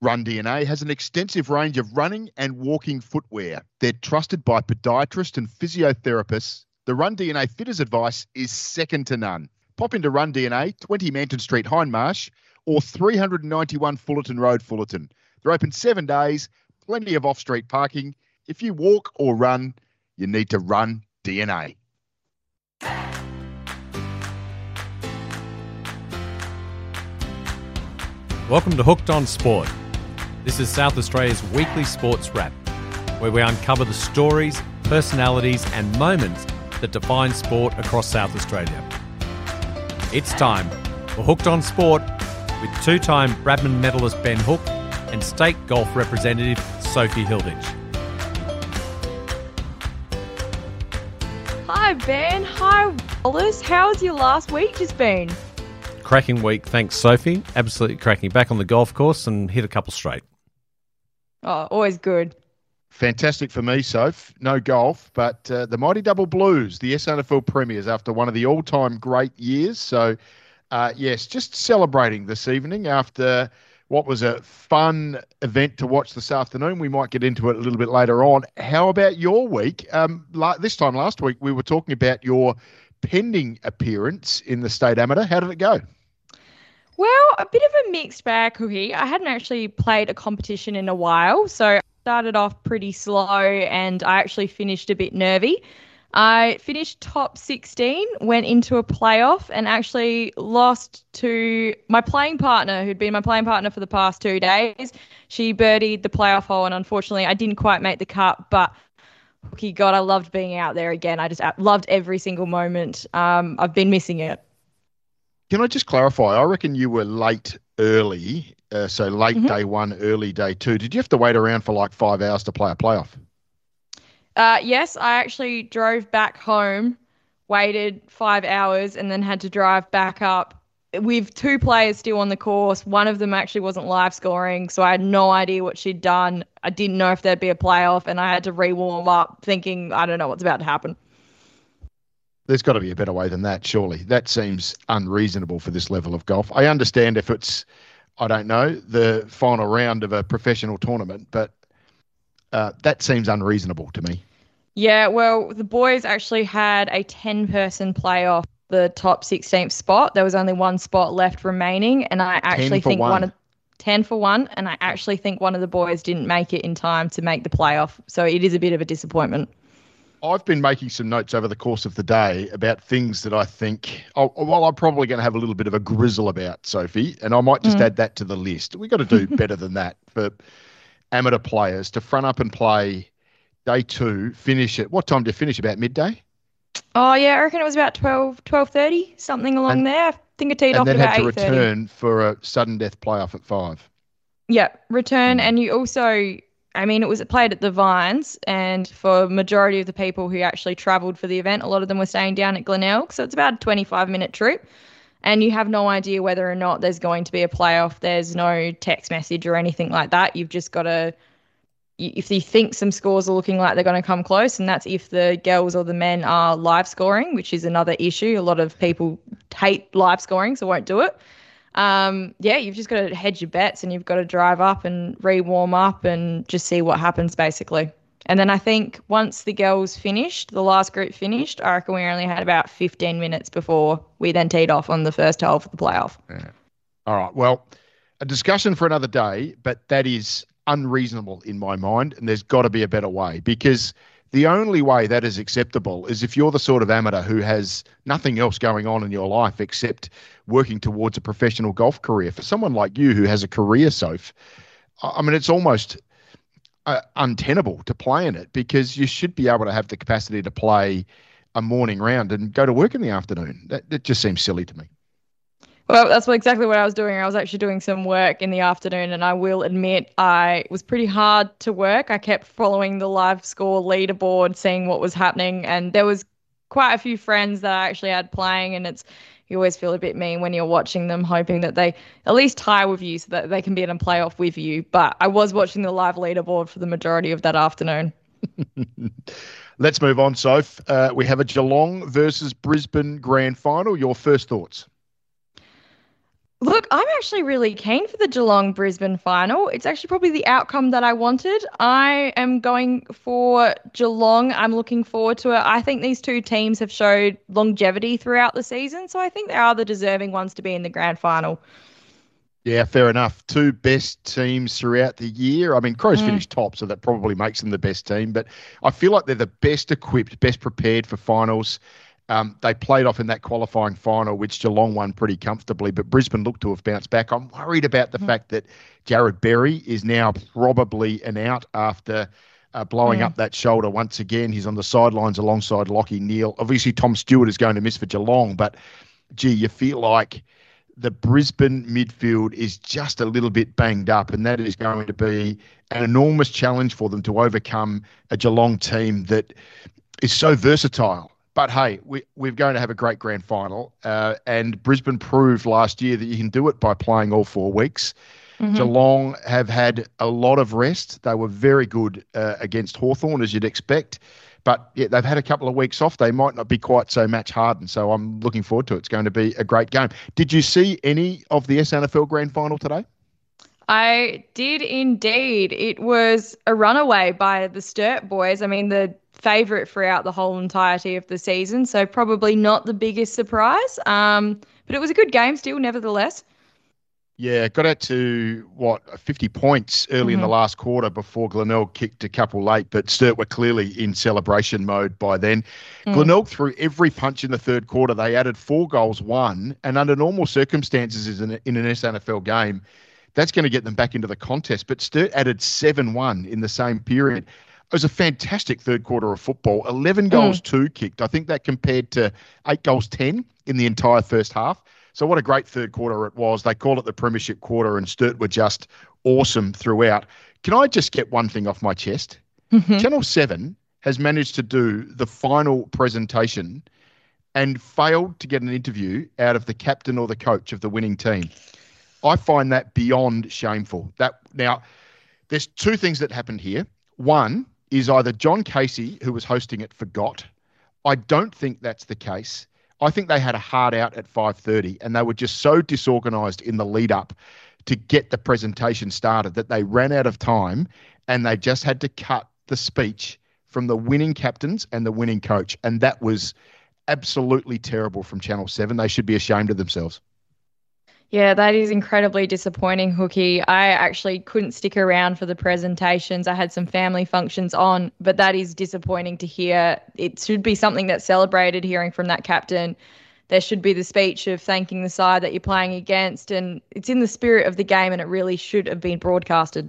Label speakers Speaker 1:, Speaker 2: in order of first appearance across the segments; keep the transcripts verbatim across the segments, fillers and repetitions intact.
Speaker 1: Run D N A has an extensive range of running and walking footwear. They're trusted by podiatrists and physiotherapists. The Run D N A fitters advice is second to none. Pop into Run D N A, twenty Manton Street, Hindmarsh, or three ninety-one Fullerton Road, Fullerton. They're open seven days, plenty of off-street parking. If you walk or run, you need to Run D N A.
Speaker 2: Welcome to Hooked on Sport. This is South Australia's weekly sports wrap, where we uncover the stories, personalities and moments that define sport across South Australia. It's time for Hooked on Sport with two-time Bradman medalist Ben Hook and state golf representative Sophie Hilditch.
Speaker 3: Hi Ben, hi Wallace. How's your last week just been?
Speaker 2: Cracking week, thanks Sophie. Absolutely cracking. Back on the golf course and hit a couple straight.
Speaker 3: Oh, always good.
Speaker 1: Fantastic for me, Soph. No golf, but uh, the Mighty Double Blues, the S A N F L Premiers, after one of the all-time great years. So, uh, yes, just celebrating this evening after what was a fun event to watch this afternoon. We might get into it a little bit later on. How about your week? Um, la- this time last week, we were talking about your pending appearance in the State Amateur. How did it go?
Speaker 3: Well, a bit of a mixed bag, Cookie. I hadn't actually played a competition in a while, so I started off pretty slow and I actually finished a bit nervy. I finished top sixteen, went into a playoff and actually lost to my playing partner, who'd been my playing partner for the past two days. She birdied the playoff hole and unfortunately I didn't quite make the cut, but Cookie, God, I loved being out there again. I just loved every single moment. Um, I've been missing it.
Speaker 1: Can I just clarify? I reckon you were late early, uh, so late
Speaker 3: mm-hmm.
Speaker 1: day one, early day two. Did you have to wait around for like five hours to play a playoff?
Speaker 3: Uh, yes, I actually drove back home, waited five hours, and then had to drive back up with two players still on the course. One of them actually wasn't live scoring, so I had no idea what she'd done. I didn't know if there'd be a playoff, and I had to re-warm up thinking, I don't know what's about to happen.
Speaker 1: There's got to be a better way than that, surely. That seems unreasonable for this level of golf. I understand if it's, I don't know, the final round of a professional tournament, but uh, that seems unreasonable to me.
Speaker 3: Yeah, well, the boys actually had a ten-person playoff, the top sixteenth spot. There was only one spot left remaining, and I actually think one. one of ten for one, and I actually think one of the boys didn't make it in time to make the playoff. So it is a bit of a disappointment.
Speaker 1: I've been making some notes over the course of the day about things that I think, oh, well, I'm probably going to have a little bit of a grizzle about, Sophie, and I might just mm. add that to the list. We've got to do better than that for amateur players to front up and play day two, finish at, what time did you finish, about midday?
Speaker 3: Oh, yeah, I reckon it was about twelve, twelve thirty, something along and, there. I think I teed off at about eight thirty.
Speaker 1: And then had to return for a sudden death playoff at five.
Speaker 3: Yeah, return, mm. and you also... I mean, it was played at the Vines, and for majority of the people who actually travelled for the event, a lot of them were staying down at Glenelg, so it's about a twenty-five minute trip, and you have no idea whether or not there's going to be a playoff. There's no text message or anything like that. You've just got to, if you think some scores are looking like they're going to come close, and that's if the girls or the men are live scoring, which is another issue. A lot of people hate live scoring, so won't do it. Um, yeah, you've just got to hedge your bets and you've got to drive up and re-warm up and just see what happens, basically. And then I think once the girls finished, the last group finished, I reckon we only had about fifteen minutes before we then teed off on the first hole for the playoff.
Speaker 1: Yeah. All right. Well, a discussion for another day, but that is unreasonable in my mind, and there's got to be a better way, because the only way that is acceptable is if you're the sort of amateur who has nothing else going on in your life except working towards a professional golf career. For someone like you who has a career, Soph, I mean, it's almost uh, untenable to play in it, because you should be able to have the capacity to play a morning round and go to work in the afternoon. That, that just seems silly to me.
Speaker 3: Well, that's what, exactly what I was doing. I was actually doing some work in the afternoon, and I will admit I it was pretty hard to work. I kept following the live score leaderboard, seeing what was happening, and there was quite a few friends that I actually had playing, and it's you always feel a bit mean when you're watching them, hoping that they at least tie with you so that they can be in a playoff with you. But I was watching the live leaderboard for the majority of that afternoon.
Speaker 1: Let's move on, Soph. Uh, we have a Geelong versus Brisbane grand final. Your first thoughts?
Speaker 3: Look, I'm actually really keen for the Geelong Brisbane final. It's actually probably the outcome that I wanted. I am going for Geelong. I'm looking forward to it. I think these two teams have showed longevity throughout the season, so I think they are the deserving ones to be in the grand final.
Speaker 1: Yeah, fair enough. Two best teams throughout the year. I mean, Crows
Speaker 3: Mm.
Speaker 1: finished top, so that probably makes them the best team. But I feel like they're the best equipped, best prepared for finals. Um, they played off in that qualifying final, which Geelong won pretty comfortably, but Brisbane looked to have bounced back. I'm worried about the
Speaker 3: Mm.
Speaker 1: fact that Jared Berry is now probably an out after uh, blowing
Speaker 3: Mm.
Speaker 1: up that shoulder once again. He's on the sidelines alongside Lockie Neal. Obviously, Tom Stewart is going to miss for Geelong, but gee, you feel like the Brisbane midfield is just a little bit banged up, and that is going to be an enormous challenge for them to overcome a Geelong team that is so versatile. But hey, we, we're going to have a great grand final, uh, and Brisbane proved last year that you can do it by playing all four weeks.
Speaker 3: Mhm.
Speaker 1: Geelong have had a lot of rest. They were very good uh, against Hawthorn, as you'd expect. But yeah, they've had a couple of weeks off. They might not be quite so match hardened. So I'm looking forward to it. It's going to be a great game. Did you see any of the S N F L Grand Final today?
Speaker 3: I did indeed. It was a runaway by the Sturt boys. I mean, the favourite throughout the whole entirety of the season, so probably not the biggest surprise. Um, but it was a good game still, nevertheless.
Speaker 1: Yeah, got out to, what, fifty points early in the
Speaker 3: Mhm.
Speaker 1: last quarter before Glenelg kicked a couple late, but Sturt were clearly in celebration mode by then.
Speaker 3: Mm.
Speaker 1: Glenelg threw every punch in the third quarter. They added four goals, one, and under normal circumstances in, a, in an S N F L game, that's going to get them back into the contest. But Sturt added seven one in the same period. It was a fantastic third quarter of football. eleven goals, two kicked. I think that compared to eight goals, ten in the entire first half. So what a great third quarter it was. They call it the premiership quarter, and Sturt were just awesome throughout. Can I just get one thing off my chest?
Speaker 3: Mhm.
Speaker 1: Channel seven has managed to do the final presentation and failed to get an interview out of the captain or the coach of the winning team. I find that beyond shameful. That now, there's two things that happened here. One is either John Casey, who was hosting it, forgot. I don't think that's the case. I think they had a hard out at five thirty, and they were just so disorganised in the lead up to get the presentation started that they ran out of time, and they just had to cut the speech from the winning captains and the winning coach. And that was absolutely terrible from Channel seven. They should be ashamed of themselves.
Speaker 3: Yeah, that is incredibly disappointing, Hookie. I actually couldn't stick around for the presentations. I had some family functions on, but that is disappointing to hear. It should be something that's celebrated, hearing from that captain. There should be the speech of thanking the side that you're playing against, and it's in the spirit of the game, and it really should have been broadcasted.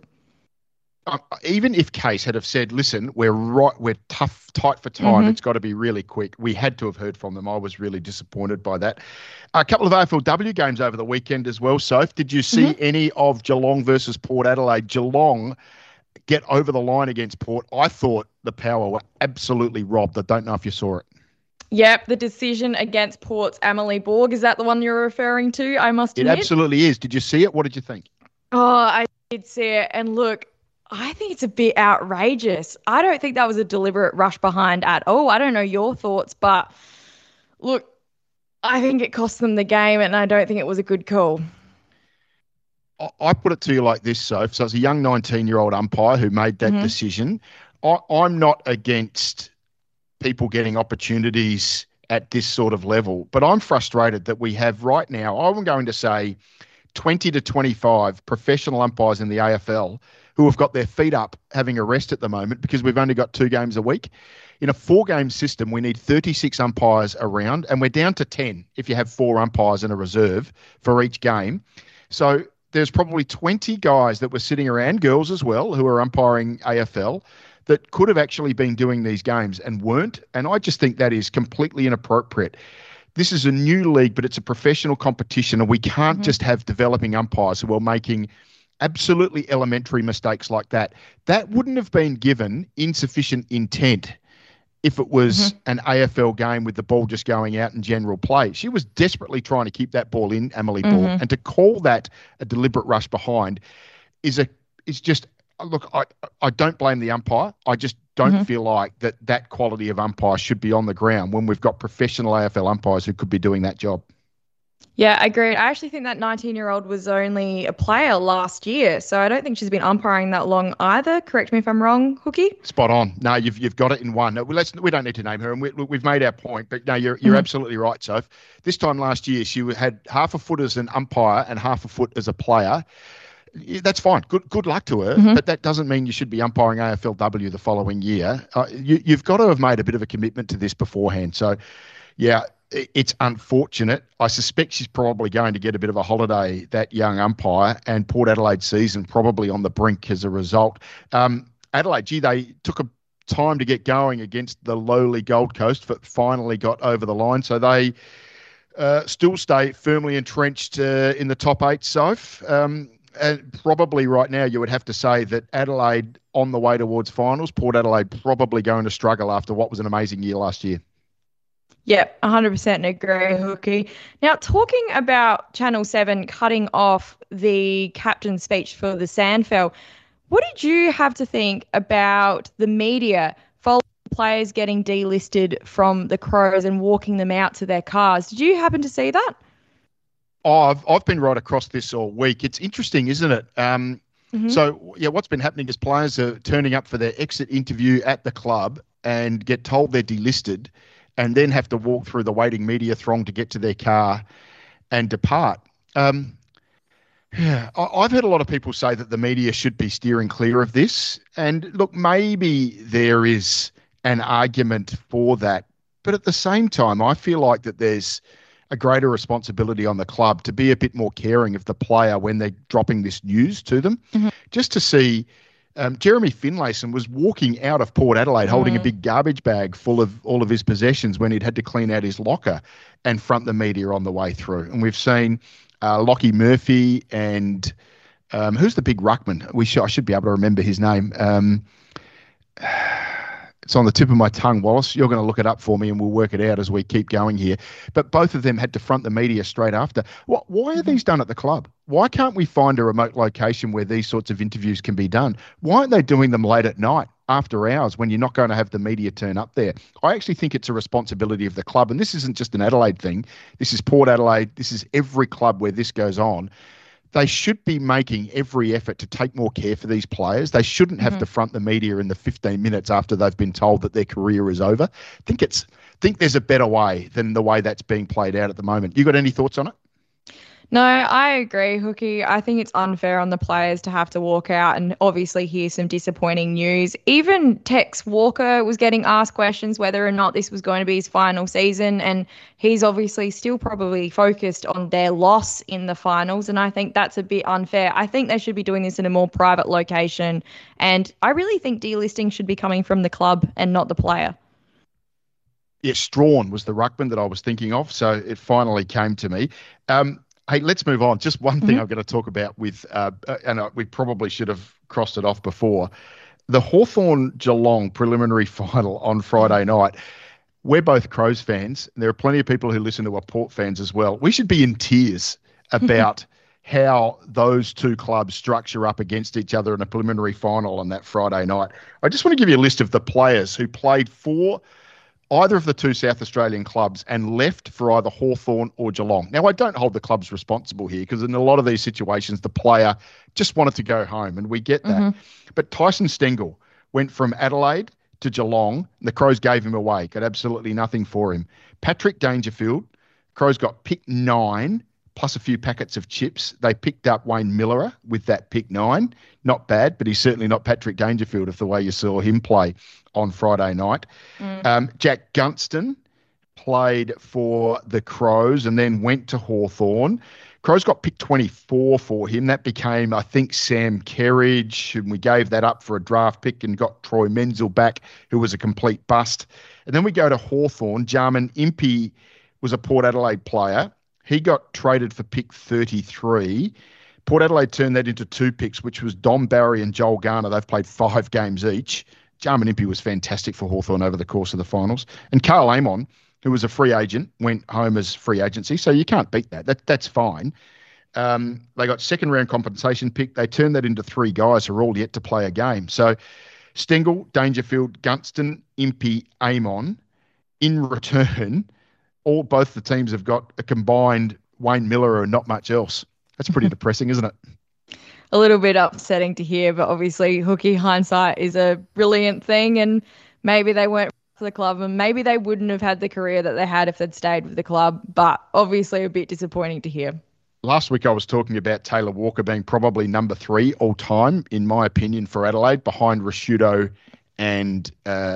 Speaker 1: Um, even if Case had have said, listen, we're right, we're tough, tight for time.
Speaker 3: Mm-hmm.
Speaker 1: It's got to be really quick. We had to have heard from them. I was really disappointed by that. A couple of A F L W games over the weekend as well, Soph. Did you see mm-hmm. any of Geelong versus Port Adelaide? Geelong get over the line against Port. I thought the Power were absolutely robbed. I don't know if you saw it.
Speaker 3: Yep, the decision against Port's Amelie Borg. Is that the one you're referring to? I must admit.
Speaker 1: It absolutely is. Did you see it? What did you think?
Speaker 3: Oh, I did see it. And look, I think it's a bit outrageous. I don't think that was a deliberate rush behind at all. I don't know your thoughts, but look, I think it cost them the game, and I don't think it was a good call.
Speaker 1: I put it to you like this, Soph. So it's a young nineteen-year-old umpire who made that mm-hmm. decision. I, I'm not against people getting opportunities at this sort of level, but I'm frustrated that we have right now, I'm going to say twenty to twenty-five professional umpires in the A F L who have got their feet up having a rest at the moment because we've only got two games a week. In a four-game system, we need thirty-six umpires around, and we're down to ten if you have four umpires in a reserve for each game. So there's probably twenty guys that were sitting around, girls as well, who are umpiring A F L, that could have actually been doing these games and weren't. And I just think that is completely inappropriate. This is a new league, but it's a professional competition, and we can't mm-hmm. just have developing umpires who are making absolutely elementary mistakes like that. That wouldn't have been given insufficient intent if it was mm-hmm. an A F L game with the ball just going out in general play. She was desperately trying to keep that ball in, Amelie mm-hmm. Ball, and to call that a deliberate rush behind is a is just look. I I don't blame the umpire. I just don't mm-hmm. feel like that that quality of umpire should be on the ground when we've got professional A F L umpires who could be doing that job.
Speaker 3: Yeah, I agree. I actually think that nineteen-year-old was only a player last year, so I don't think she's been umpiring that long either. Correct me if I'm wrong, Hookie.
Speaker 1: Spot on. No, you've you've got it in one. No, well, let's we don't need to name her, and we, we've made our point. But no, you're you're
Speaker 3: Mhm.
Speaker 1: absolutely right, Soph. This time last year, she had half a foot as an umpire and half a foot as a player. Yeah, that's fine. Good good luck to her,
Speaker 3: Mhm.
Speaker 1: but that doesn't mean you should be umpiring A F L W the following year. Uh, you, you've got to have made a bit of a commitment to this beforehand. So, yeah, i- it's unfortunate. I suspect she's probably going to get a bit of a holiday, that young umpire, and Port Adelaide season probably on the brink as a result. Um, Adelaide, gee, they took a time to get going against the lowly Gold Coast, but finally got over the line. So they uh, still stay firmly entrenched uh, in the top eight, Soph. Um, and probably right now you would have to say that Adelaide on the way towards finals, Port Adelaide probably going to struggle after what was an amazing year last year.
Speaker 3: Yep, one hundred percent agree, Hookie. Now, talking about Channel seven cutting off the captain's speech for the Sandfell, what did you have to think about the media following players getting delisted from the Crows and walking them out to their cars? Did you happen to see that?
Speaker 1: Oh, I've, I've been right across this all week. It's interesting, isn't it? Um,
Speaker 3: Hmm.
Speaker 1: so, yeah, what's been happening is players are turning up for their exit interview at the club and get told they're delisted and then have to walk through the waiting media throng to get to their car and depart. Um, yeah, I, I've heard a lot of people say that the media should be steering clear of this. And look, maybe there is an argument for that. But at the same time, I feel like that there's a greater responsibility on the club to be a bit more caring of the player when they're dropping this news to them.
Speaker 3: Hmm.
Speaker 1: Just to see um, Jeremy Finlayson was walking out of Port Adelaide holding a
Speaker 3: Mm.
Speaker 1: big garbage bag full of all of his possessions when he'd had to clean out his locker and front the media on the way through. And we've seen uh, Lockie Murphy and um, who's the big ruckman? We should, I should be able to remember his name. Um, it's on the tip of my tongue, Wallace. You're going to look it up for me and we'll work it out as we keep going here. But both of them had to front the media straight after. What, why are
Speaker 3: Mhm.
Speaker 1: these done at the club? Why can't we find a remote location where these sorts of interviews can be done? Why aren't they doing them late at night after hours when you're not going to have the media turn up there? I actually think it's a responsibility of the club. And this isn't just an Adelaide thing. This is Port Adelaide. This is every club where this goes on. They should be making every effort to take more care for these players. They shouldn't have
Speaker 3: Mhm.
Speaker 1: to front the media in the fifteen minutes after they've been told that their career is over. I think it's think there's a better way than the way that's being played out at the moment. You got any thoughts on it?
Speaker 3: No, I agree, Hookie. I think it's unfair on the players to have to walk out and obviously hear some disappointing news. Even Tex Walker was getting asked questions whether or not this was going to be his final season, and he's obviously still probably focused on their loss in the finals, and I think that's a bit unfair. I think they should be doing this in a more private location, and I really think delisting should be coming from the club and not the player.
Speaker 1: Yeah, Strawn was the ruckman that I was thinking of, so it finally came to me. Um, hey, let's move on. Just one thing
Speaker 3: Mhm.
Speaker 1: I'm going to talk about with, uh, uh, and uh, we probably should have crossed it off before. The Hawthorn Geelong preliminary final on Friday night. We're both Crows fans. And there are plenty of people who listen to our Port fans as well. We should be in tears about how those two clubs structure up against each other in a preliminary final on that Friday night. I just want to give you a list of the players who played for either of the two South Australian clubs and left for either Hawthorn or Geelong. Now, I don't hold the clubs responsible here because in a lot of these situations, the player just wanted to go home, and we get that.
Speaker 3: Mhm.
Speaker 1: But Tyson Stengel went from Adelaide to Geelong. And the Crows gave him away, got absolutely nothing for him. Patrick Dangerfield, Crows got pick nine plus a few packets of chips. They picked up Wayne Miller with that pick nine. Not bad, but he's certainly not Patrick Dangerfield if the way you saw him play on Friday night.
Speaker 3: Mm.
Speaker 1: Um, Jack Gunston played for the Crows and then went to Hawthorn. Crows got picked twenty-four for him. That became, I think, Sam Kerridge, and we gave that up for a draft pick and got Troy Menzel back, who was a complete bust. And then we go to Hawthorn. Jarman Impey was a Port Adelaide player. He got traded for pick thirty-three. Port Adelaide turned that into two picks, which was Dom Barry and Joel Garner. They've played five games each. Jarman Impey was fantastic for Hawthorn over the course of the finals. And Carl Amon, who was a free agent, went home as free agency. So you can't beat that. That That's fine. Um, they got second round compensation pick. They turned that into three guys who are all yet to play a game. So Stengel, Dangerfield, Gunston, Impey, Amon. In return, all both the teams have got a combined Wayne Miller and not much else. That's pretty depressing, isn't it?
Speaker 3: A little bit upsetting to hear, but obviously hooky hindsight is a brilliant thing, and maybe they weren't for the club and maybe they wouldn't have had the career that they had if they'd stayed with the club, but obviously a bit disappointing to hear.
Speaker 1: Last week I was talking about Taylor Walker being probably number three all time, in my opinion, for Adelaide, behind Rashudo and uh,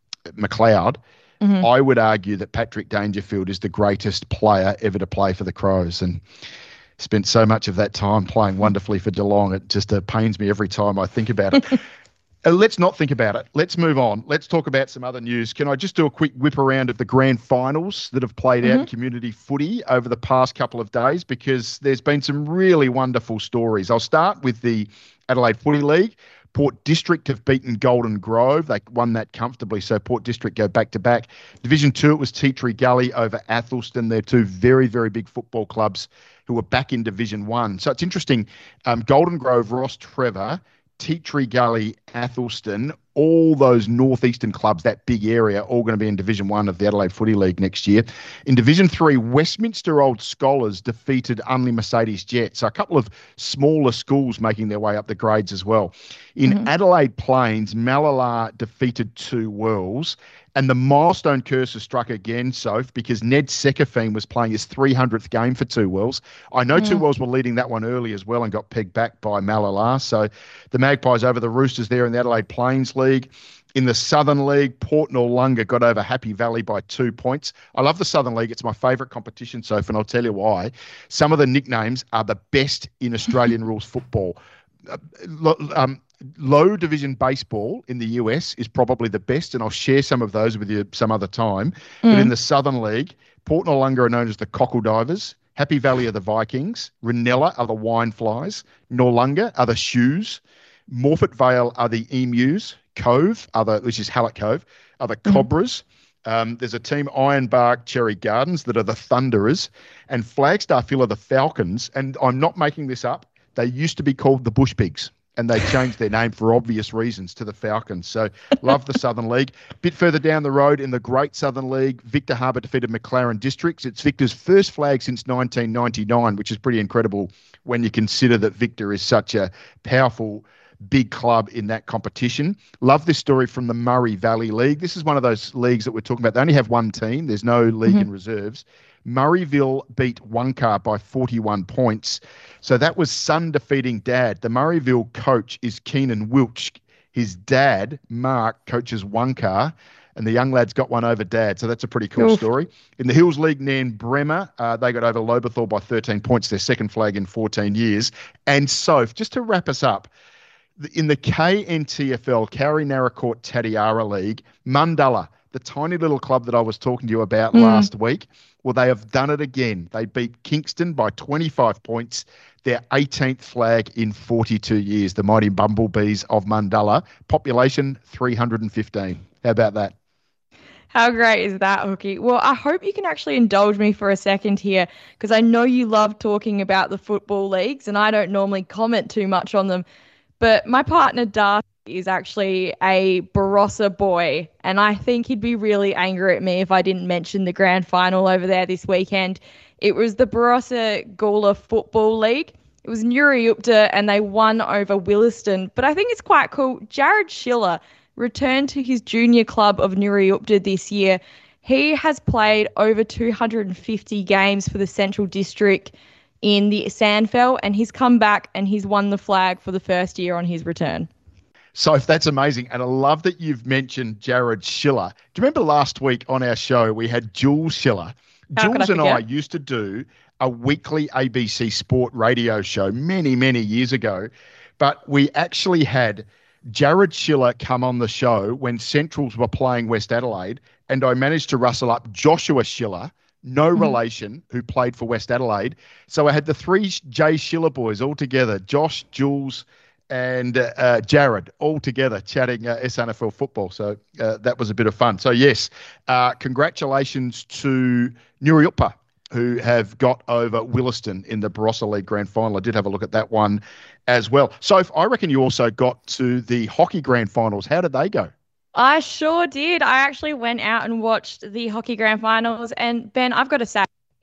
Speaker 1: McLeod. Mm-hmm. I would argue that Patrick Dangerfield is the greatest player ever to play for the Crows, and spent so much of that time playing wonderfully for Geelong. It just uh, pains me every time I think about it. uh, let's not think about it. Let's move on. Let's talk about some other news. Can I just do a quick whip around of the grand finals that have played mm-hmm. out in community footy over the past couple of days, because there's been some really wonderful stories. I'll start with the Adelaide Footy League. Port District have beaten Golden Grove. They won that comfortably, so Port District go back-to-back. Division two, it was Tea Tree Gully over Athelston. They're two very, very big football clubs who are back in Division one. So it's interesting. Um, Golden Grove, Ross Trevor, Tea Tree Gully, Athelston, all those northeastern clubs, that big area, all going to be in Division one of the Adelaide Footy League next year. In Division three, Westminster Old Scholars defeated Unley Mercedes Jet. So a couple of smaller schools making their way up the grades as well. In mm-hmm. Adelaide Plains, Malala defeated Two Worlds. And the milestone curse has struck again, Soph, because Ned Sekafine was playing his three hundredth game for Two Worlds. I know mm. Two Worlds were leading that one early as well and got pegged back by Malala. So the Magpies over the Roosters there in the Adelaide Plains League. In the Southern League, Port Noarlunga got over Happy Valley by two points. I love the Southern League. It's my favourite competition, Soph, and I'll tell you why. Some of the nicknames are the best in Australian rules football. Uh, um, Low division baseball in the U S is probably the best, and I'll share some of those with you some other time. Mm. But in the Southern League, Port Noarlunga are known as the Cockle Divers, Happy Valley are the Vikings, Ranella are the Wine Flies, Noarlunga are the Shoes, Morfett Vale are the Emus, Cove, are the, which is Hallett Cove, are the Cobras. Mm. Um, there's a team, Ironbark Cherry Gardens, that are the Thunderers, and Flagstaff Hill are the Falcons. And I'm not making this up. They used to be called the Bush Pigs, and they changed their name for obvious reasons to the Falcons. So love the Southern League. A bit further down the road in the Great Southern League, Victor Harbour defeated McLaren Districts. It's Victor's first flag since nineteen ninety-nine, which is pretty incredible when you consider that Victor is such a powerful big club in that competition. Love this story from the Murray Valley League. This is one of those leagues that we're talking about. They only have one team. There's no league mm-hmm. in reserves. Murrayville beat Wonka by forty-one points. So that was son defeating dad. The Murrayville coach is Keenan Wilch. His dad, Mark, coaches Wonka, and the young lads got one over dad. So that's a pretty cool Oof. story. In the Hills League, Nan Bremer, uh, they got over Lobethal by thirteen points, their second flag in fourteen years. And so, just to wrap us up, in the K N T F L, Cowrie Naracoorte Tatiara League, Mundalla, the tiny little club that I was talking to you about mm. last week, well, they have done it again. They beat Kingston by twenty-five points, their eighteenth flag in forty-two years, the mighty Bumblebees of Mundalla. Population three hundred fifteen. How about that?
Speaker 3: How great is that, Hookie? Well, I hope you can actually indulge me for a second here, because I know you love talking about the football leagues, and I don't normally comment too much on them. But my partner, Darcy, is actually a Barossa boy, and I think he'd be really angry at me if I didn't mention the grand final over there this weekend. It was the Barossa Gawler Football League. It was Nuriupta, and they won over Williston. But I think it's quite cool. Jared Schiller returned to his junior club of Nuriupta this year. He has played over two hundred fifty games for the Central District in the Sandfell, and he's come back and he's won the flag for the first year on his return.
Speaker 1: So that's amazing. And I love that you've mentioned Jared Schiller. Do you remember last week on our show, we had Jules Schiller?
Speaker 3: How
Speaker 1: Jules
Speaker 3: I
Speaker 1: and I used to do a weekly A B C Sport radio show many, many years ago. But we actually had Jared Schiller come on the show when Centrals were playing West Adelaide. And I managed to rustle up Joshua Schiller, no mm-hmm. relation, who played for West Adelaide. So I had the three Jay Schiller boys all together, Josh, Jules, and uh, Jared, all together chatting uh, S N F L football. So uh, that was a bit of fun. So, yes, uh, congratulations to Nuriupta, who have got over Williston in the Barossa League Grand Final. I did have a look at that one as well. So I reckon you also got to the Hockey Grand Finals. How did they go?
Speaker 3: I sure did. I actually went out and watched the Hockey Grand Finals. And, Ben, I've got to say,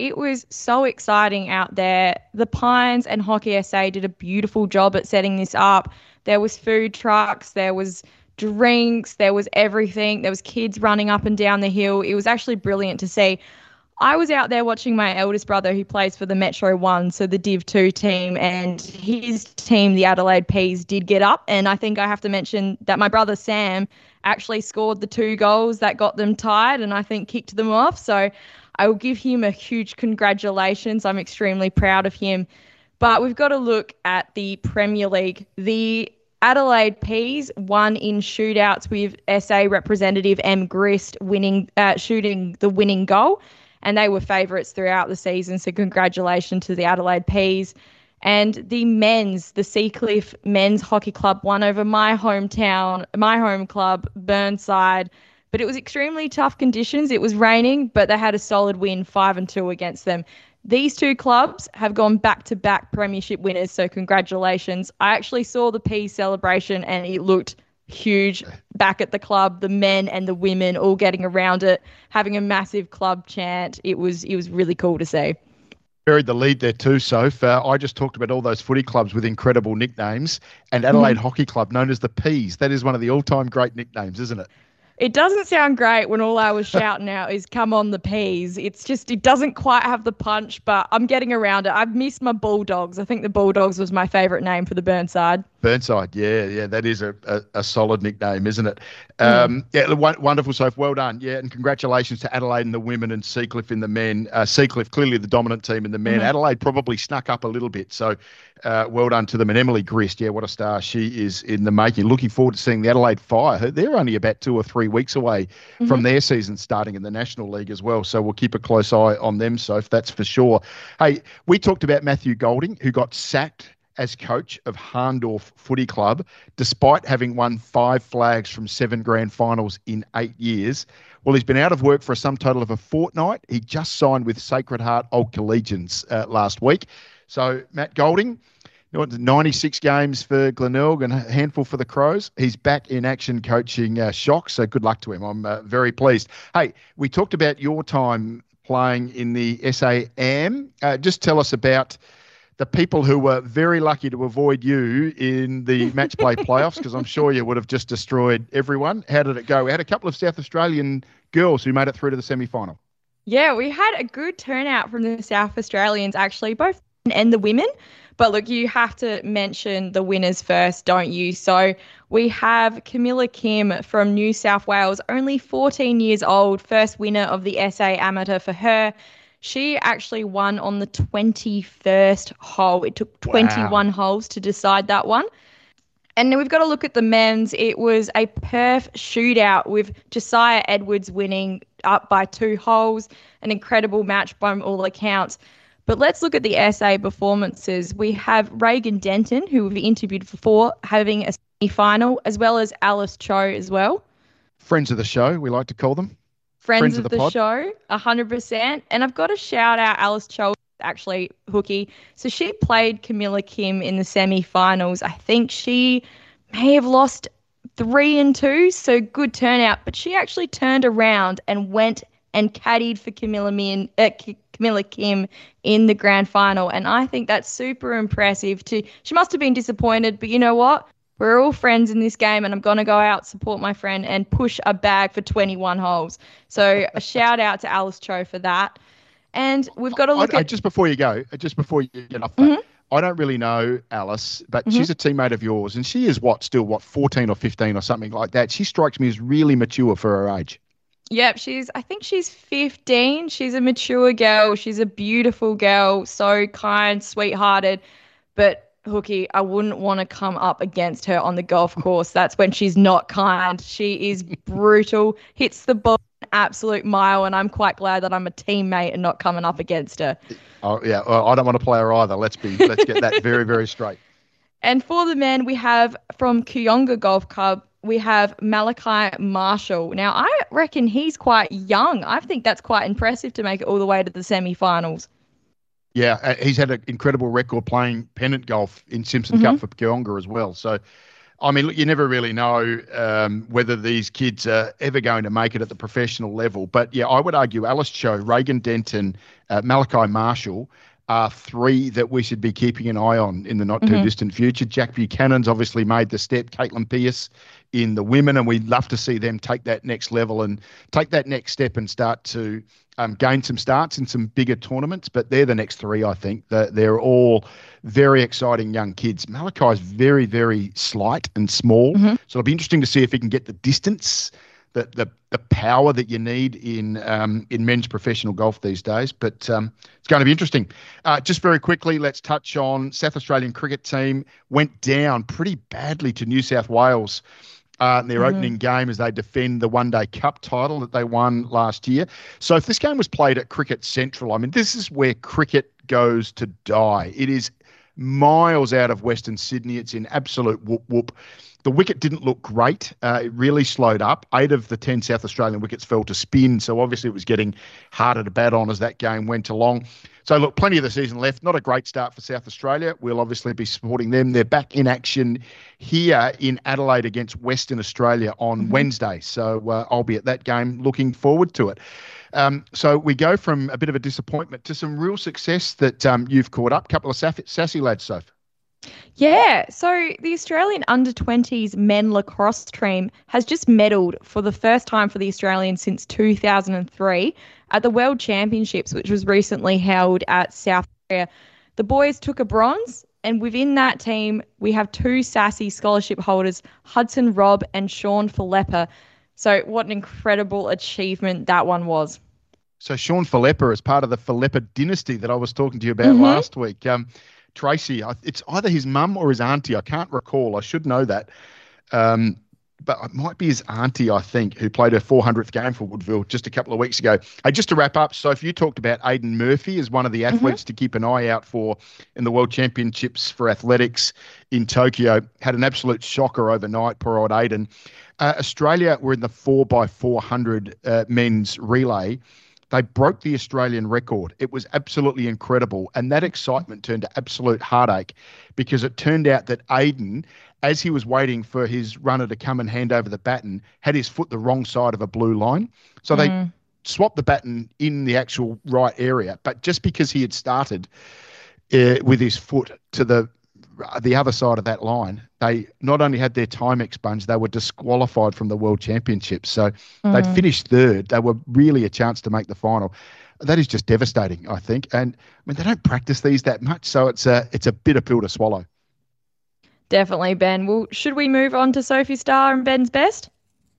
Speaker 3: it was so exciting out there. The Pines and Hockey S A did a beautiful job at setting this up. There was food trucks, there was drinks, there was everything. There was kids running up and down the hill. It was actually brilliant to see. I was out there watching my eldest brother who plays for the Metro one, so the Div two team, and his team, the Adelaide Peas, did get up. And I think I have to mention that my brother Sam actually scored the two goals that got them tied and I think kicked them off. So I will give him a huge congratulations. I'm extremely proud of him. But we've got to look at the Premier League. The Adelaide Peas won in shootouts with S A representative M. Grist winning, uh, shooting the winning goal. And they were favourites throughout the season. So congratulations to the Adelaide Peas. And the men's, the Seacliff Men's Hockey Club won over my hometown, my home club, Burnside. But it was extremely tough conditions. It was raining, but they had a solid win, five and two against them. These two clubs have gone back-to-back premiership winners, so congratulations. I actually saw the Peas celebration and it looked huge back at the club, the men and the women all getting around it, having a massive club chant. It was it was really cool to see.
Speaker 1: Buried the lead there too, Soph. Uh, I just talked about all those footy clubs with incredible nicknames, and Adelaide mm-hmm. Hockey Club, known as the Peas. That is one of the all-time great nicknames, isn't it?
Speaker 3: It doesn't sound great when all I was shouting out is "come on the Peas." It's just, it doesn't quite have the punch, but I'm getting around it. I've missed my Bulldogs. I think the Bulldogs was my favourite name for the Burnside.
Speaker 1: Burnside, yeah, yeah, that is a, a, a solid nickname, isn't it? Um, mm. Yeah, wonderful, Soph. Well done. Yeah, and congratulations to Adelaide in the women and Seacliff in the men. Uh, Seacliff, clearly the dominant team in the men. Mm-hmm. Adelaide probably snuck up a little bit, so uh, well done to them. And Emily Grist, yeah, what a star she is in the making. Looking forward to seeing the Adelaide Fire. They're only about two or three weeks away mm-hmm. from their season starting in the National League as well, so we'll keep a close eye on them, Soph, that's for sure. Hey, we talked about Matthew Golding, who got sacked as coach of Harndorf Footy Club, despite having won five flags from seven grand finals in eight years. Well, he's been out of work for a sum total of a fortnight. He just signed with Sacred Heart Old Collegians uh, last week. So, Matt Golding, ninety-six games for Glenelg and a handful for the Crows. He's back in action coaching uh, Shock, so good luck to him. I'm uh, very pleased. Hey, we talked about your time playing in the S A M. Uh, just tell us about the people who were very lucky to avoid you in the match play playoffs, because I'm sure you would have just destroyed everyone. How did it go? We had a couple of South Australian girls who made it through to the semi-final.
Speaker 3: Yeah, we had a good turnout from the South Australians, actually, both men and the women. But look, you have to mention the winners first, don't you? So we have Camilla Kim from New South Wales, only fourteen years old, first winner of the S A Amateur for her. She actually won on the twenty-first hole. It took twenty-one wow. holes to decide that one. And then we've got to look at the men's. It was a perf shootout with Josiah Edwards winning up by two holes. An incredible match by all accounts. But let's look at the S A performances. We have Reagan Denton, who we've interviewed before, having a semi-final, as well as Alice Cho as well.
Speaker 1: Friends of the show, we like to call them.
Speaker 3: Friends, Friends of, of the, the show, one hundred percent. And I've got to shout out Alice Cho, actually, Hookie. So she played Camilla Kim in the semi-finals. I think she may have lost three and two, so good turnout. But she actually turned around and went and caddied for Camilla, Min, uh, Camilla Kim in the grand final. And I think that's super impressive. To, she must have been disappointed, but you know what? We're all friends in this game, and I'm going to go out, support my friend, and push a bag for twenty-one holes. So a shout out to Alice Cho for that. And we've got to look
Speaker 1: I,
Speaker 3: at...
Speaker 1: I, just before you go, just before you get off that, mm-hmm. I don't really know Alice, but mm-hmm. she's a teammate of yours, and she is what, still what, fourteen or fifteen or something like that. She strikes me as really mature for her age.
Speaker 3: Yep, she's, I think she's fifteen. She's a mature girl. She's a beautiful girl, so kind, sweethearted. But Hookie, I wouldn't want to come up against her on the golf course. That's when she's not kind. She is brutal, hits the ball an absolute mile, and I'm quite glad that I'm a teammate and not coming up against her.
Speaker 1: Oh yeah, well, I don't want to play her either. Let's be, let's get that very, very straight.
Speaker 3: And for the men, we have from Kooyonga Golf Club, we have Malachi Marshall. Now, I reckon he's quite young. I think that's quite impressive to make it all the way to the semi-finals.
Speaker 1: Yeah, uh, he's had an incredible record playing pennant golf in Simpson mm-hmm. Cup for Kooyonga as well. So I mean, look, you never really know um, whether these kids are ever going to make it at the professional level. But yeah, I would argue Alice Cho, Reagan Denton, uh, Malachi Marshall are three that we should be keeping an eye on in the not too mm-hmm. distant future. Jack Buchanan's obviously made the step. Caitlin Pierce in the women, and we'd love to see them take that next level and take that next step and start to um, gain some starts in some bigger tournaments. But they're the next three, I think. They're, they're all very exciting young kids. Malachi's very, very slight and small, mm-hmm. so it'll be interesting to see if he can get the distance, the the, the power that you need in um, in men's professional golf these days. But um, it's going to be interesting. Uh, just very quickly, let's touch on South Australian cricket team went down pretty badly to New South Wales uh, in their mm-hmm. opening game as they defend the One Day Cup title that they won last year. So if this game was played at Cricket Central, I mean, this is where cricket goes to die. It is miles out of Western Sydney. It's in absolute whoop whoop. The wicket didn't look great. Uh, it really slowed up. Eight of the ten South Australian wickets fell to spin, so obviously it was getting harder to bat on as that game went along. So, look, plenty of the season left. Not a great start for South Australia. We'll obviously be supporting them. They're back in action here in Adelaide against Western Australia on mm-hmm. Wednesday. So uh, I'll be at that game, looking forward to it. Um, so we go from a bit of a disappointment to some real success that um, you've caught up. Couple of sassy, sassy lads, Soph.
Speaker 3: Yeah, so the Australian under twenties men lacrosse team has just medalled for the first time for the Australians since two thousand three at the World Championships, which was recently held at South Korea. The boys took a bronze, and within that team, we have two sassy scholarship holders, Hudson Robb and Sean Philippa. So what an incredible achievement that one was.
Speaker 1: So Sean Philippa is part of the Philippa dynasty that I was talking to you about mm-hmm. last week. Um, Tracy, it's either his mum or his auntie. I can't recall. I should know that. Um, but it might be his auntie, I think, who played her four hundredth game for Woodville just a couple of weeks ago. Hey, just to wrap up, Sophie, you talked about Aidan Murphy as one of the athletes mm-hmm. to keep an eye out for in the World Championships for Athletics in Tokyo. Had an absolute shocker overnight, poor old Aidan. Uh, Australia were in the four by four hundred uh, men's relay. They broke the Australian record. It was absolutely incredible. And that excitement turned to absolute heartache because it turned out that Aidan, as he was waiting for his runner to come and hand over the baton, had his foot the wrong side of a blue line. So mm. they swapped the baton in the actual right area. But just because he had started uh, with his foot to the the other side of that line, they not only had their time expunged, they were disqualified from the World Championships. So mm. they'd finished third. They were really a chance to make the final. That is just devastating, I think. And I mean, they don't practice these that much, so it's a it's a bitter pill to swallow.
Speaker 3: Definitely, Ben. Well, should we move on to Sophie Star and Ben's Best?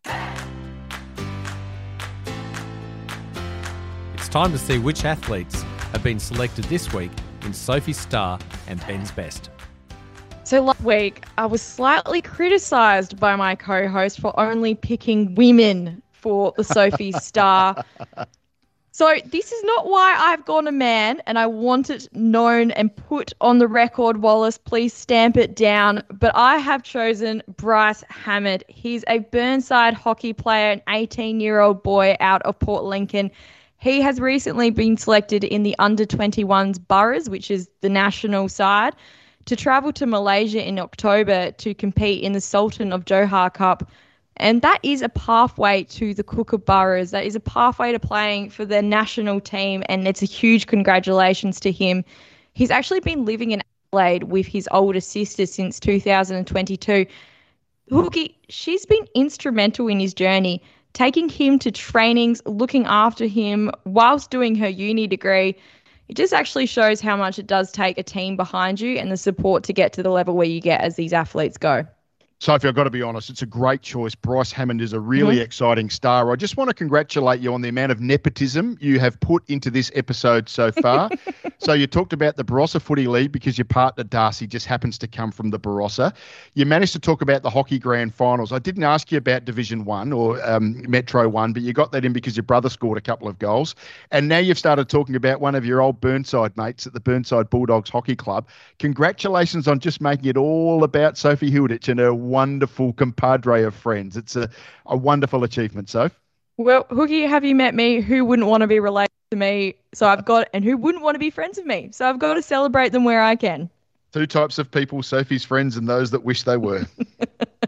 Speaker 2: It's time to see which athletes have been selected this week in Sophie Star and Ben's Best.
Speaker 3: So last week, I was slightly criticised by my co-host for only picking women for the Sophie Star. So this is not why I've gone a man, and I want it known and put on the record, Wallace. Please stamp it down. But I have chosen Bryce Hammond. He's a Burnside hockey player, an eighteen-year-old boy out of Port Lincoln. He has recently been selected in the under twenty-ones Boroughs, which is the national side, to travel to Malaysia in October to compete in the Sultan of Johor Cup. And that is a pathway to the Kookaburras. That is a pathway to playing for the national team, and it's a huge congratulations to him. He's actually been living in Adelaide with his older sister since two thousand twenty-two. Hookie, she's been instrumental in his journey, taking him to trainings, looking after him whilst doing her uni degree. It just actually shows how much it does take a team behind you and the support to get to the level where you get as these athletes go.
Speaker 1: Sophie, I've got to be honest, it's a great choice. Bryce Hammond is a really mm-hmm. exciting star. I just want to congratulate you on the amount of nepotism you have put into this episode so far. So you talked about the Barossa Footy League because your partner, Darcy, just happens to come from the Barossa. You managed to talk about the Hockey Grand Finals. I didn't ask you about Division one or um, Metro one, but you got that in because your brother scored a couple of goals. And now you've started talking about one of your old Burnside mates at the Burnside Bulldogs Hockey Club. Congratulations on just making it all about Sophie Hilditch and her wonderful compadre of friends. It's a, a wonderful achievement, Soph.
Speaker 3: Well, Hookie, have you met me? Who wouldn't want to be related to me? So I've got, and who wouldn't want to be friends with me? So I've got to celebrate them where I can.
Speaker 1: Two types of people, Sophie's friends and those that wish they were.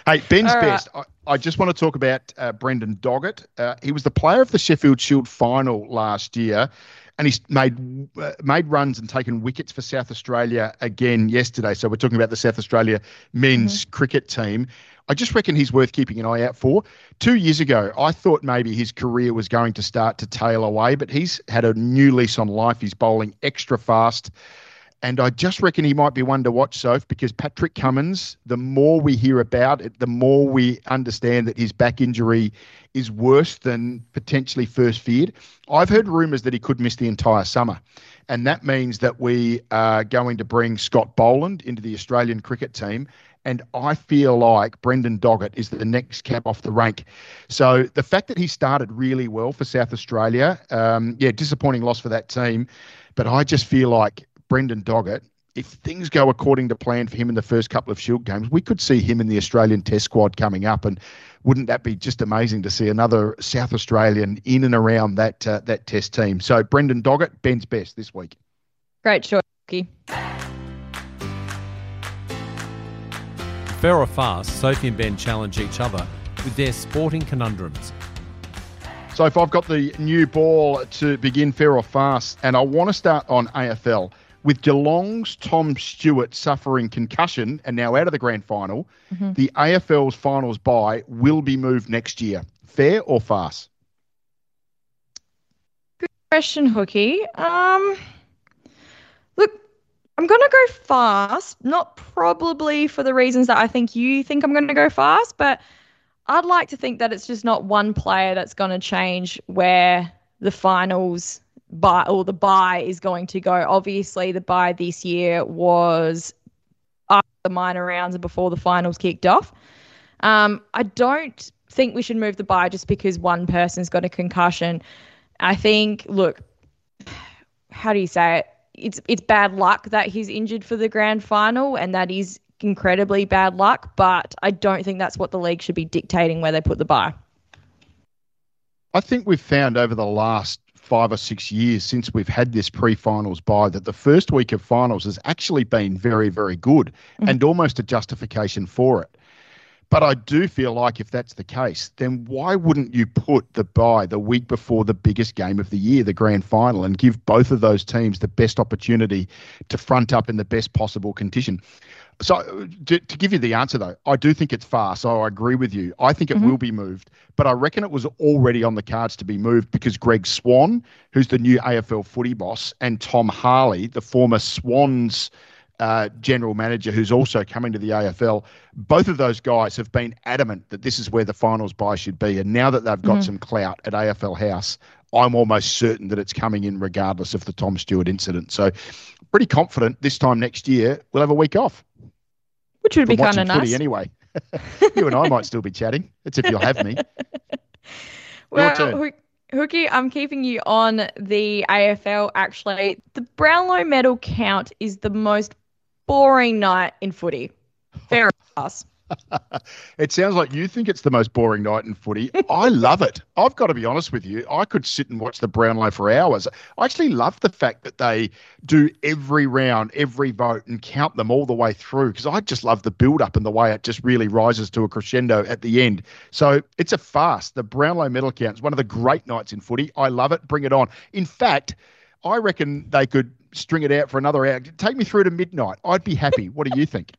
Speaker 1: Hey, Ben's
Speaker 3: All
Speaker 1: best.
Speaker 3: right.
Speaker 1: I, I just want to talk about uh, Brendan Doggett. Uh, he was the player of the Sheffield Shield final last year, and he's made uh, made runs and taken wickets for South Australia again yesterday. So we're talking about the South Australia men's mm-hmm. cricket team. I just reckon he's worth keeping an eye out for. Two years ago, I thought maybe his career was going to start to tail away, but he's had a new lease on life. He's bowling extra fast. And I just reckon he might be one to watch, Soph, because Patrick Cummins, the more we hear about it, the more we understand that his back injury is worse than potentially first feared. I've heard rumours that he could miss the entire summer. And that means that we are going to bring Scott Boland into the Australian cricket team. And I feel like Brendan Doggett is the next cab off the rank. So the fact that he started really well for South Australia, um, yeah, disappointing loss for that team. But I just feel like Brendan Doggett, if things go according to plan for him in the first couple of Shield games, we could see him in the Australian Test squad coming up. And wouldn't that be just amazing to see another South Australian in and around that uh, that Test team? So Brendan Doggett, Ben's best this week.
Speaker 3: Great choice, Ricky.
Speaker 2: Fair or fast, Sophie and Ben challenge each other with their sporting conundrums.
Speaker 1: So if I've got the new ball to begin fair or fast, and I want to start on A F L. With Geelong's Tom Stewart suffering concussion and now out of the grand final, mm-hmm. the A F L's finals bye will be moved next year. Fair or fast?
Speaker 3: Good question, Hookie. Um, look, I'm going to go fast, not probably for the reasons that I think you think I'm going to go fast, but I'd like to think that it's just not one player that's going to change where the finals buy or the buy is going to go. Obviously, the buy this year was after the minor rounds and before the finals kicked off. Um, I don't think we should move the buy just because one person's got a concussion. I think, look, how do you say it? It's it's bad luck that he's injured for the grand final, and that is incredibly bad luck, but I don't think that's what the league should be dictating where they put the buy.
Speaker 1: I think we've found over the last five or six years since we've had this pre-finals bye that the first week of finals has actually been very, very good mm-hmm. and almost a justification for it. But I do feel like if that's the case, then why wouldn't you put the bye the week before the biggest game of the year, the grand final, and give both of those teams the best opportunity to front up in the best possible condition? So to, to give you the answer, though, I do think it's fast. So I agree with you. I think it mm-hmm. will be moved, but I reckon it was already on the cards to be moved because Greg Swan, who's the new A F L footy boss, and Tom Harley, the former Swans uh, general manager, who's also coming to the A F L, both of those guys have been adamant that this is where the finals bye should be. And now that they've got mm-hmm. some clout at A F L House, I'm almost certain that it's coming in regardless of the Tom Stewart incident. So pretty confident this time next year we'll have a week off.
Speaker 3: Which would be kind of nice.
Speaker 1: Anyway, you and I might still be chatting. It's if you'll have me.
Speaker 3: Well, Ho- Hookie, I'm keeping you on the A F L, actually. The Brownlow medal count is the most boring night in footy. Fair enough.
Speaker 1: It sounds like you think it's the most boring night in footy. I love it. I've got to be honest with you. I could sit and watch the Brownlow for hours. I actually love the fact that they do every round, every vote, and count them all the way through, because I just love the build-up and the way it just really rises to a crescendo at the end. So it's a fast. The Brownlow medal count is one of the great nights in footy. I love it. Bring it on. In fact, I reckon they could string it out for another hour. Take me through to midnight. I'd be happy. What do you think?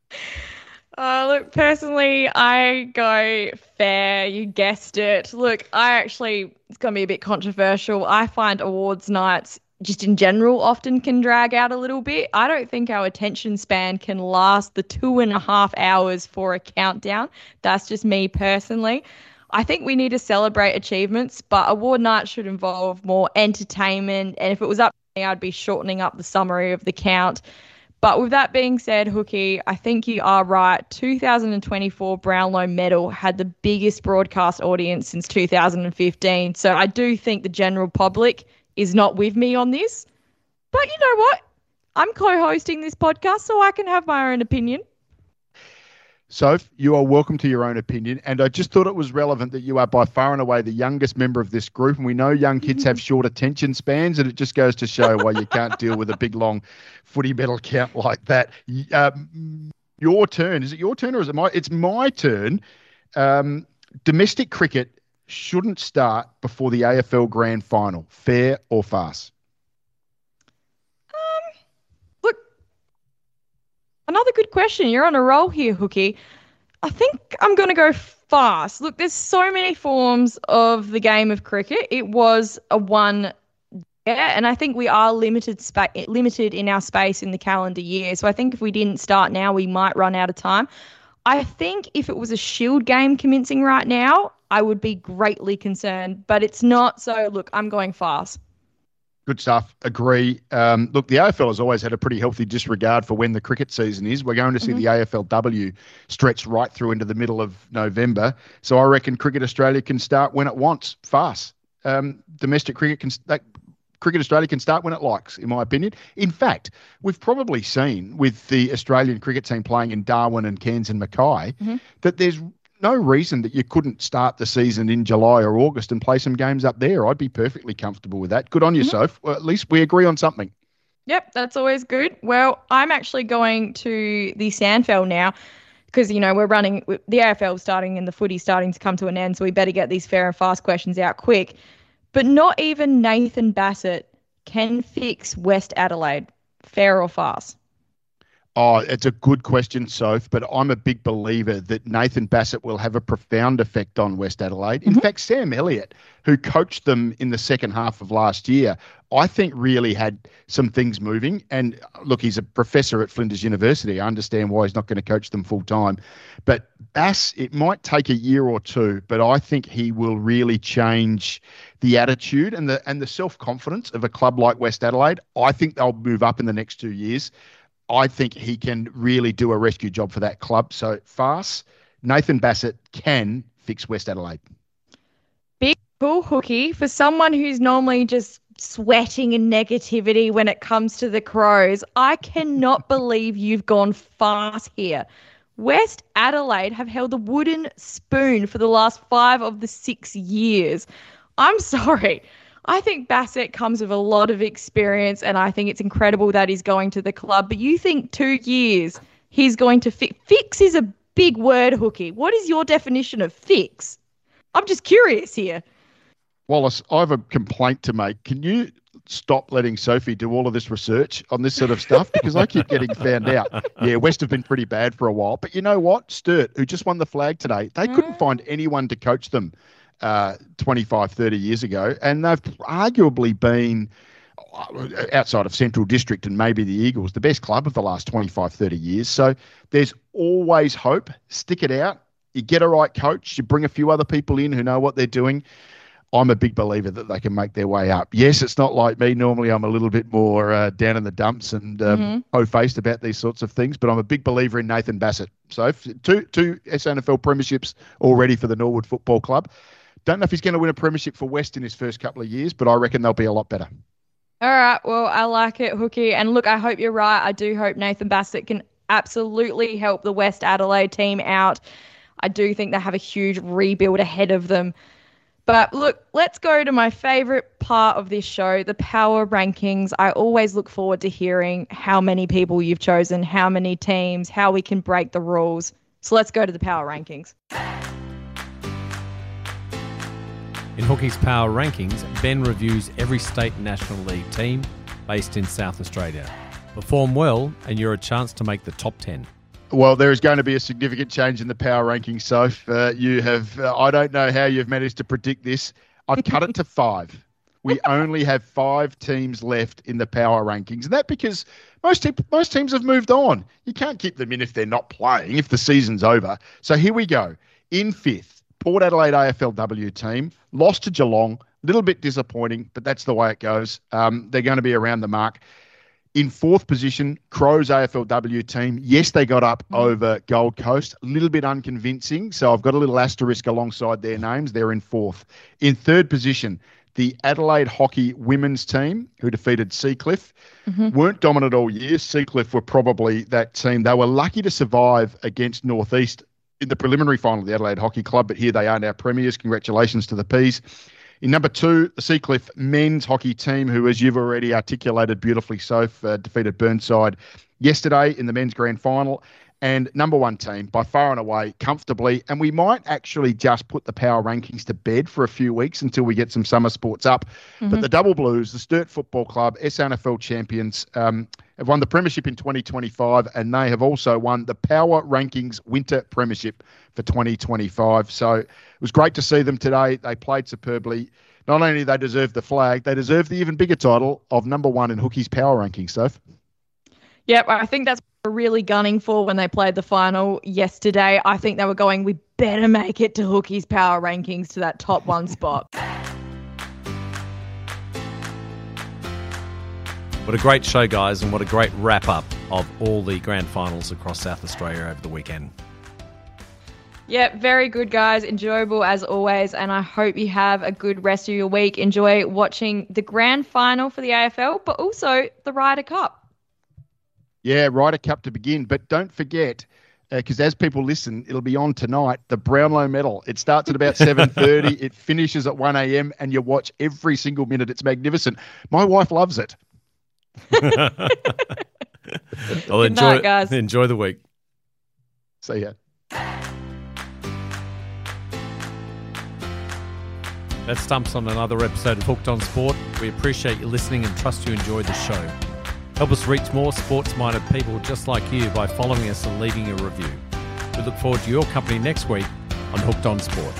Speaker 3: Uh, look, personally, I go fair. You guessed it. Look, I actually, it's going to be a bit controversial. I find awards nights just in general often can drag out a little bit. I don't think our attention span can last the two and a half hours for a countdown. That's just me personally. I think we need to celebrate achievements, but award night should involve more entertainment. And if it was up to me, I'd be shortening up the summary of the count. But with that being said, Hookie, I think you are right. two thousand twenty-four Brownlow medal had the biggest broadcast audience since two thousand fifteen. So I do think the general public is not with me on this. But you know what? I'm co-hosting this podcast, so I can have my own opinion.
Speaker 1: Soph, you are welcome to your own opinion. And I just thought it was relevant that you are by far and away the youngest member of this group. And we know young kids have short attention spans, and it just goes to show why you can't deal with a big, long footy medal count like that. Um, your turn. Is it your turn or is it my? It's my turn. Um, domestic cricket shouldn't start before the A F L Grand Final. Fair or farce?
Speaker 3: Um, look, another good question. You're on a roll here, Hookie. I think I'm going to go fast. Look, there's so many forms of the game of cricket. It was a one, yeah, and I think we are limited spa- limited in our space in the calendar year. So I think if we didn't start now, we might run out of time. I think if it was a Shield game commencing right now, I would be greatly concerned, but it's not. So look, I'm going fast.
Speaker 1: Good stuff. Agree. Um, look, the A F L has always had a pretty healthy disregard for when the cricket season is. We're going to see mm-hmm. the A F L W stretch right through into the middle of November. So I reckon Cricket Australia can start when it wants, fast. Um, domestic cricket can that, Cricket Australia can start when it likes, in my opinion. In fact, we've probably seen with the Australian cricket team playing in Darwin and Cairns and Mackay mm-hmm. that there's no reason that you couldn't start the season in July or August and play some games up there. I'd be perfectly comfortable with that. Good on you, mm-hmm. Soph. Well, at least we agree on something.
Speaker 3: Yep, that's always good. Well, I'm actually going to the Sandfell now because, you know, we're running, the A F L starting and the footy starting to come to an end, so we better get these fair and fast questions out quick. But not even Nathan Bassett can fix West Adelaide. Fair or fast?
Speaker 1: Oh, it's a good question, Soph, but I'm a big believer that Nathan Bassett will have a profound effect on West Adelaide. In mm-hmm. fact, Sam Elliott, who coached them in the second half of last year, I think really had some things moving. And look, he's a professor at Flinders University. I understand why he's not going to coach them full time. But Bass, it might take a year or two, but I think he will really change the attitude and the and the self-confidence of a club like West Adelaide. I think they'll move up in the next two years. I think he can really do a rescue job for that club. So, fast, Nathan Bassett can fix West Adelaide.
Speaker 3: Big cool Hookie. For someone who's normally just sweating in negativity when it comes to the Crows, I cannot believe you've gone fast here. West Adelaide have held the wooden spoon for the last five of the six years. I'm sorry. I think Bassett comes with a lot of experience, and I think it's incredible that he's going to the club. But you think two years he's going to fix? Fix is a big word, Hookie. What is your definition of fix? I'm just curious here.
Speaker 1: Wallace, I have a complaint to make. Can you stop letting Sophie do all of this research on this sort of stuff? Because I keep getting found out. Yeah, West have been pretty bad for a while. But you know what? Sturt, who just won the flag today, they mm. couldn't find anyone to coach them uh, twenty-five, thirty years ago. And they've arguably been, outside of Central District and maybe the Eagles, the best club of the last twenty-five, thirty years. So there's always hope. Stick it out. You get a right coach. You bring a few other people in who know what they're doing. I'm a big believer that they can make their way up. Yes, it's not like me. Normally, I'm a little bit more uh, down in the dumps and um, mm-hmm. ho-faced about these sorts of things, but I'm a big believer in Nathan Bassett. So two, two S A N F L premierships already for the Norwood Football Club. Don't know if he's going to win a premiership for West in his first couple of years, but I reckon they'll be a lot better.
Speaker 3: All right. Well, I like it, Hookie. And look, I hope you're right. I do hope Nathan Bassett can absolutely help the West Adelaide team out. I do think they have a huge rebuild ahead of them. But look, let's go to my favourite part of this show, the power rankings. I always look forward to hearing how many people you've chosen, how many teams, how we can break the rules. So let's go to the power rankings.
Speaker 2: In Hookie's Power Rankings, Ben reviews every state National League team based in South Australia. Perform well and you're a chance to make the top ten.
Speaker 1: Well, there is going to be a significant change in the power rankings, Soph. Uh, you have, uh, I don't know how you've managed to predict this. I've cut it to five. We only have five teams left in the power rankings. And that because most, te- most teams have moved on. You can't keep them in if they're not playing, if the season's over. So here we go. In fifth, Port Adelaide A F L W team, lost to Geelong. A little bit disappointing, but that's the way it goes. Um, they're going to be around the mark. In fourth position, Crows A F L W team. Yes, they got up mm. over Gold Coast. A little bit unconvincing, so I've got a little asterisk alongside their names. They're in fourth. In third position, the Adelaide Hockey women's team, who defeated Seacliff. Mm-hmm. Weren't dominant all year. Seacliff were probably that team. They were lucky to survive against Northeast in the preliminary final of the Adelaide Hockey Club, but here they are now premiers. Congratulations to the Peas. In number two, the Seacliff men's hockey team, who, as you've already articulated beautifully, Soph, uh, defeated Burnside yesterday in the men's grand final. and number one team by far and away, comfortably. And we might actually just put the power rankings to bed for a few weeks until we get some summer sports up. Mm-hmm. But the Double Blues, the Sturt Football Club, S A N F L champions, um, have won the Premiership in twenty twenty-five, and they have also won the Power Rankings Winter Premiership for twenty twenty-five. So it was great to see them today. They played superbly. Not only do they deserve the flag, they deserve the even bigger title of number one in Hookie's Power Rankings, Steph.
Speaker 3: Yep, I think that's what we're really gunning for when they played the final yesterday. I think they were going, we better make it to Hookie's Power Rankings to that top one spot.
Speaker 2: What a great show, guys, and what a great wrap-up of all the grand finals across South Australia over the weekend.
Speaker 3: Yep, very good, guys. Enjoyable as always, and I hope you have a good rest of your week. Enjoy watching the grand final for the A F L, but also the Ryder Cup.
Speaker 1: Yeah, Ryder Cup to begin. But don't forget, because uh, as people listen, it'll be on tonight, the Brownlow Medal. It starts at about seven thirty. It finishes at one a.m. and you watch every single minute. It's magnificent. My wife loves it.
Speaker 2: Well, enjoy, night, guys. Enjoy the week.
Speaker 1: See ya.
Speaker 2: That stumps on another episode of Hooked on Sport. We appreciate you listening and trust you enjoyed the show. Help us reach more sports-minded people just like you by following us and leaving a review. We look forward to your company next week on Hooked on Sport.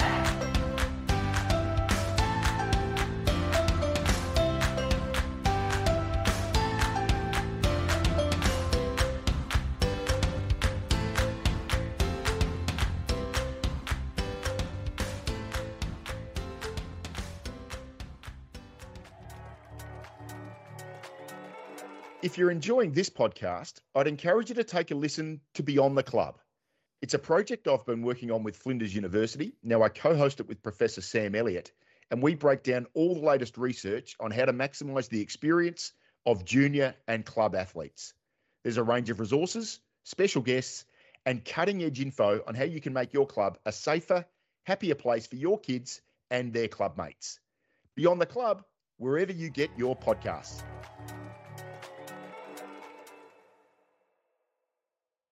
Speaker 1: If you're enjoying this podcast, I'd encourage you to take a listen to Beyond the Club. It's a project I've been working on with Flinders University. Now I co-host it with Professor Sam Elliott, and we break down all the latest research on how to maximise the experience of junior and club athletes. There's a range of resources, special guests, and cutting-edge info on how you can make your club a safer, happier place for your kids and their club mates. Beyond the Club, wherever you get your podcasts.